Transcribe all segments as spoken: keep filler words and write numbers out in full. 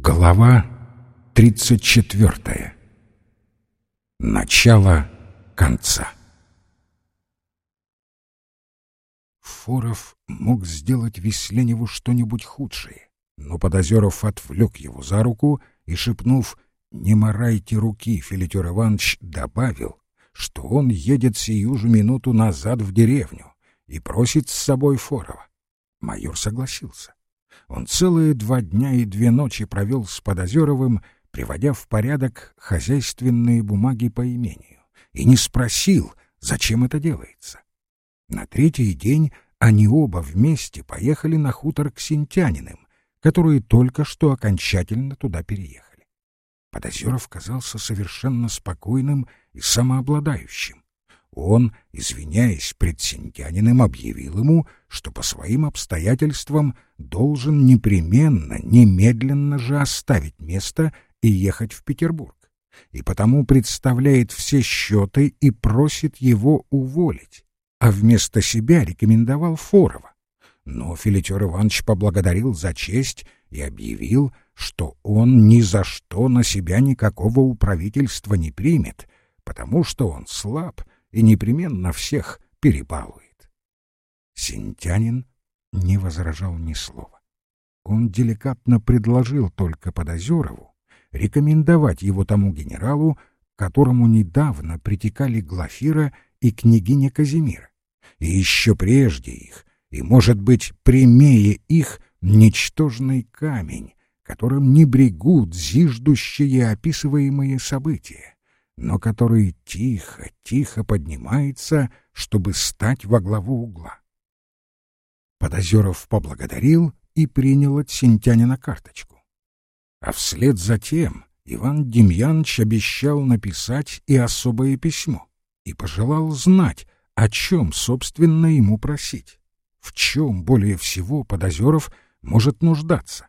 Глава тридцать четвертая. Начало конца. Форов мог сделать Весленеву что-нибудь худшее, но Подозеров отвлек его за руку и, шепнув «Не морайте руки», Филитер Иванович добавил, что он едет сию же минуту назад в деревню и просит с собой Форова. Майор согласился. Он целые два дня и две ночи провел с Подозеровым, приводя в порядок хозяйственные бумаги по имению, и не спросил, зачем это делается. На третий день они оба вместе поехали на хутор к Синтяниным, которые только что окончательно туда переехали. Подозеров казался совершенно спокойным и самообладающим. Он, извиняясь пред Синтяниным, объявил ему, что по своим обстоятельствам должен непременно, немедленно же оставить место и ехать в Петербург, и потому представляет все счеты и просит его уволить, а вместо себя рекомендовал Форова. Но Филитер Иванович поблагодарил за честь и объявил, что он ни за что на себя никакого управительства не примет, потому что он слаб и непременно всех перебалует. Синтянин не возражал ни слова. Он деликатно предложил только Подозерову рекомендовать его тому генералу, к которому недавно притекали Глафира и княгиня Казимира, и еще прежде их, и, может быть, прямее их, ничтожный камень, которым не брегут зиждущие описываемые события, но который тихо-тихо поднимается, чтобы стать во главу угла. Подозеров поблагодарил и принял от Синтянина карточку. А вслед за тем Иван Демьяныч обещал написать и особое письмо и пожелал знать, о чем, собственно, ему просить, в чем более всего Подозеров может нуждаться.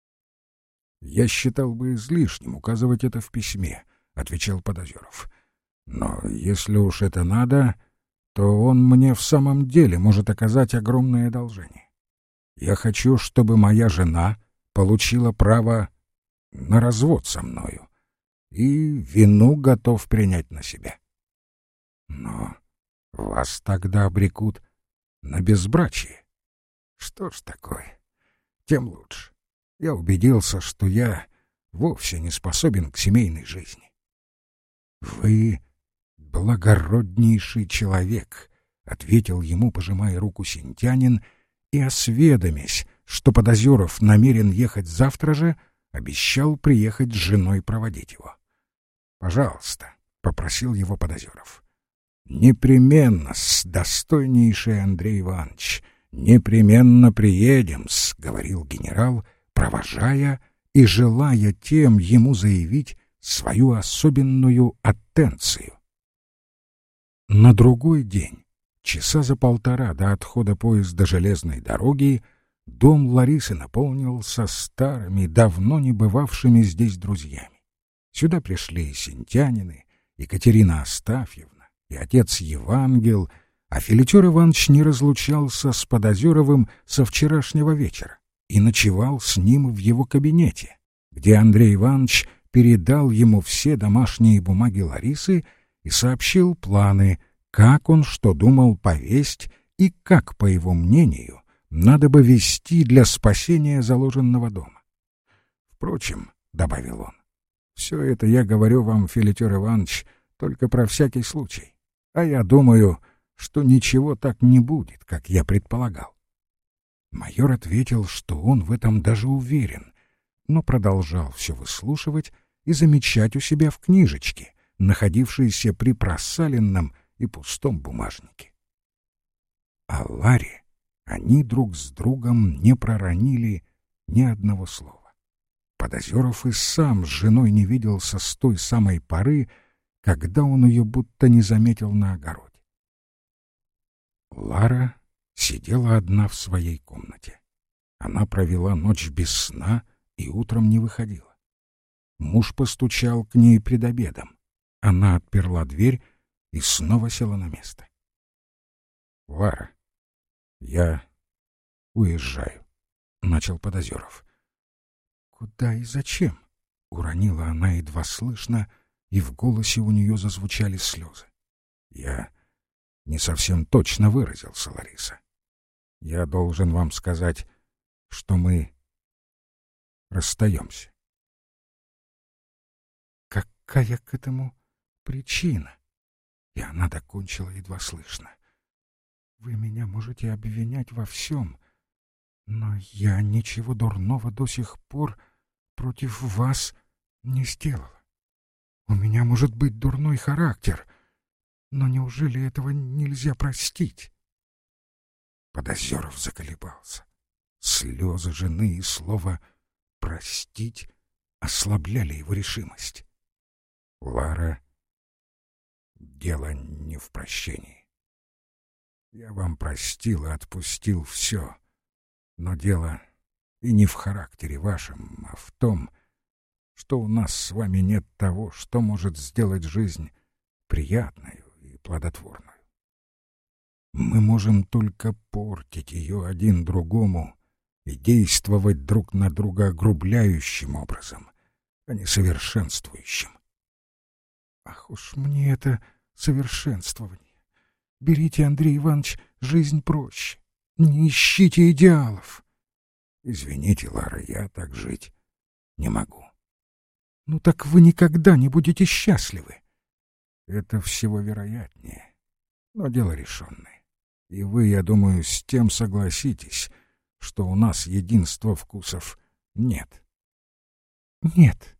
«Я считал бы излишним указывать это в письме», — отвечал Подозеров. «Но если уж это надо, то он мне в самом деле может оказать огромное одолжение. Я хочу, чтобы моя жена получила право на развод со мною, и вину готов принять на себя. Но вас тогда обрекут на безбрачие. Что ж такое? Тем лучше. Я убедился, что я вовсе не способен к семейной жизни». «Вы благороднейший человек», — ответил ему, пожимая руку Синтянин, и, осведомясь, что Подозеров намерен ехать завтра же, обещал приехать с женой проводить его. «Пожалуйста», — попросил его Подозеров. «Непременно-с, достойнейший Андрей Иванович, непременно приедем-с», — говорил генерал, провожая и желая тем ему заявить свою особенную аттенцию. На другой день, часа за полтора до отхода поезда железной дороги, дом Ларисы наполнился старыми, давно не бывавшими здесь друзьями. Сюда пришли и Синтянины, Екатерина Астафьевна, и отец Евангел, а Филитер Иванович не разлучался с Подозеровым со вчерашнего вечера и ночевал с ним в его кабинете, где Андрей Иванович передал ему все домашние бумаги Ларисы и сообщил планы, как он что думал повесть и как, по его мнению, надо бы вести для спасения заложенного дома. «Впрочем, — добавил он, — все это я говорю вам, Филитер Иванович, только про всякий случай, а я думаю, что ничего так не будет, как я предполагал». Майор ответил, что он в этом даже уверен, но продолжал все выслушивать и замечать у себя в книжечке, находившейся при просаленном и пустом бумажнике. О Ларе они друг с другом не проронили ни одного слова. Подозеров и сам с женой не виделся с той самой поры, когда он ее будто не заметил на огороде. Лара сидела одна в своей комнате. Она провела ночь без сна и утром не выходила. Муж постучал к ней пред обедом. Она отперла дверь и снова села на место. — Вара, я уезжаю, — начал Подозеров. Куда и зачем? — уронила она едва слышно, и в голосе у нее зазвучали слезы. — Я не совсем точно выразился, Лариса. Я должен вам сказать, что мы расстаемся. Какая к этому причина? И она докончила едва слышно. Вы меня можете обвинять во всем, но я ничего дурного до сих пор против вас не сделала. У меня может быть дурной характер, но неужели этого нельзя простить? Подозеров заколебался. Слезы жены и слово «простить» ослабляли его решимость. Лара, дело не в прощении. Я вам простил и отпустил все, но дело и не в характере вашем, а в том, что у нас с вами нет того, что может сделать жизнь приятной и плодотворной. Мы можем только портить ее один другому и действовать друг на друга огрубляющим образом, а не совершенствующим. Ах уж мне это совершенствование! Берите, Андрей Иванович, жизнь проще. Не ищите идеалов. Извините, Лара, я так жить не могу. Ну так вы никогда не будете счастливы. Это всего вероятнее, но дело решенное. И вы, я думаю, с тем согласитесь, что у нас единства вкусов нет. Нет.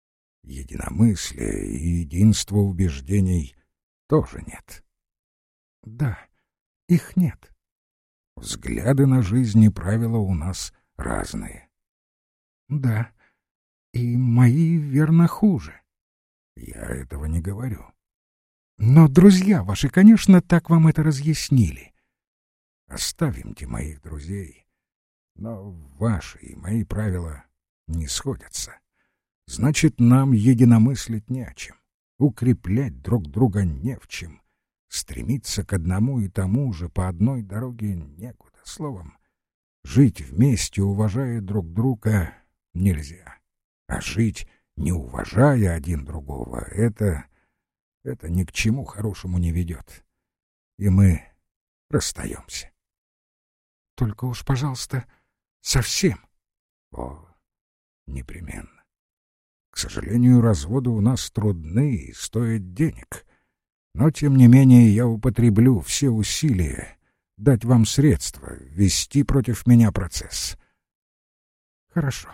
Единомыслия и единства убеждений тоже нет. Да, их нет. Взгляды на жизнь и правила у нас разные. Да, и мои, верно, хуже. Я этого не говорю. Но друзья ваши, конечно, так вам это разъяснили. Оставимте моих друзей, но ваши и мои правила не сходятся. Значит, нам единомыслить не о чем, укреплять друг друга не в чем, стремиться к одному и тому же по одной дороге некуда. Словом, жить вместе, уважая друг друга, нельзя. А жить, не уважая один другого, это... это ни к чему хорошему не ведет. И мы расстаемся. Только уж, пожалуйста, совсем. О, непременно. К сожалению, разводы у нас трудны и стоят денег. Но, тем не менее, я употреблю все усилия дать вам средства вести против меня процесс. Хорошо.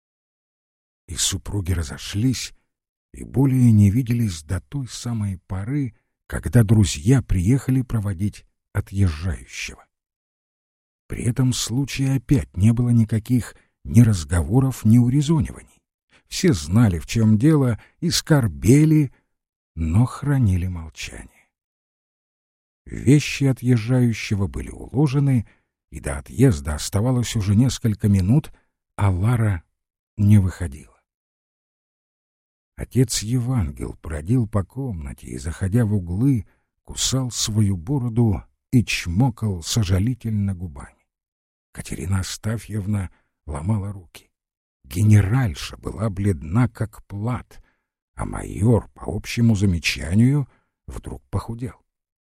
И супруги разошлись, и более не виделись до той самой поры, когда друзья приехали проводить отъезжающего. При этом случае опять не было никаких ни разговоров, ни урезониваний. Все знали, в чем дело, и скорбели, но хранили молчание. Вещи отъезжающего были уложены, и до отъезда оставалось уже несколько минут, а Лара не выходила. Отец Евангел бродил по комнате и, заходя в углы, кусал свою бороду и чмокал сожалительно губами. Катерина Астафьевна ломала руки. Генеральша была бледна, как плат, а майор, по общему замечанию, вдруг похудел.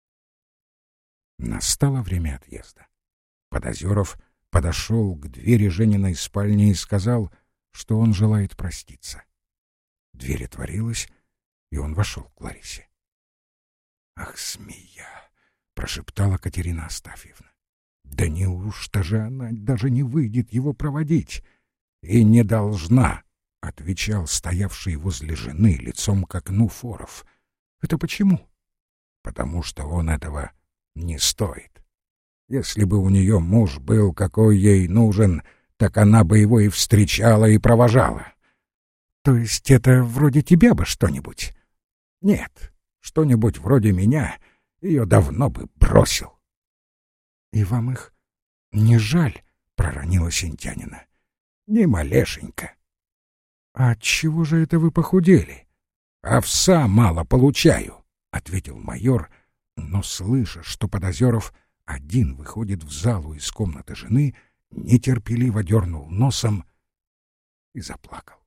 Настало время отъезда. Подозеров подошел к двери Жениной спальни и сказал, что он желает проститься. Дверь отворилась, и он вошел к Ларисе. «Ах, змея!» — прошептала Катерина Астафьевна. «Да неужто же она даже не выйдет его проводить?» «И не должна», — отвечал стоявший возле жены лицом к окну Форов. «Это почему?» «Потому что он этого не стоит. Если бы у нее муж был, какой ей нужен, так она бы его и встречала, и провожала». «То есть это вроде тебя бы что-нибудь?» «Нет, что-нибудь вроде меня ее давно бы бросил». «И вам их не жаль?» — проронила Сентянина. «Ни малешенько». «А отчего же это вы похудели?» «Овса мало получаю», — ответил майор, но, слыша, что Подозеров один выходит в залу из комнаты жены, нетерпеливо дернул носом и заплакал.